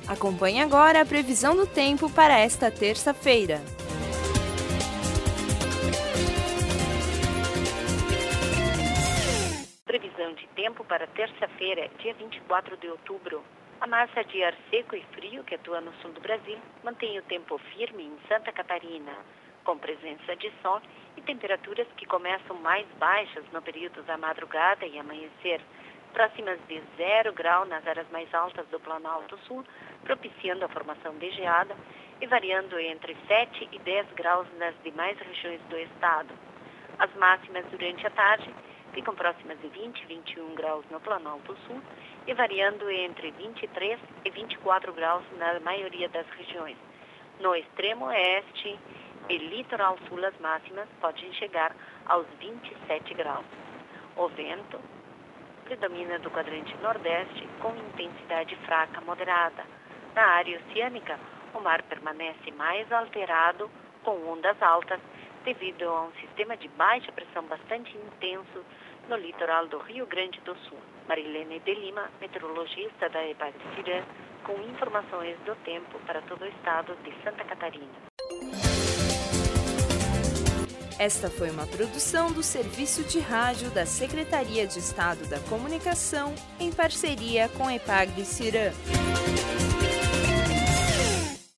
Acompanhe agora a previsão do tempo para esta terça-feira. Previsão de tempo para terça-feira, dia 24 de outubro. A massa de ar seco e frio que atua no sul do Brasil mantém o tempo firme em Santa Catarina, com presença de sol e temperaturas que começam mais baixas no período da madrugada e amanhecer, próximas de 0 grau nas áreas mais altas do Planalto Sul, propiciando a formação de geada e variando entre 7 e 10 graus nas demais regiões do estado. As máximas durante a tarde ficam próximas de 20 e 21 graus no Planalto Sul e variando entre 23 e 24 graus na maioria das regiões. No extremo oeste e litoral sul, as máximas podem chegar aos 27 graus. O vento predomina do quadrante nordeste com intensidade fraca moderada. Na área oceânica, o mar permanece mais alterado, com ondas altas, devido a um sistema de baixa pressão bastante intenso no litoral do Rio Grande do Sul. Marilene de Lima, meteorologista da EPAG-CIRAM, com informações do tempo para todo o estado de Santa Catarina. Esta foi uma produção do Serviço de Rádio da Secretaria de Estado da Comunicação, em parceria com a EPAG-CIRAM.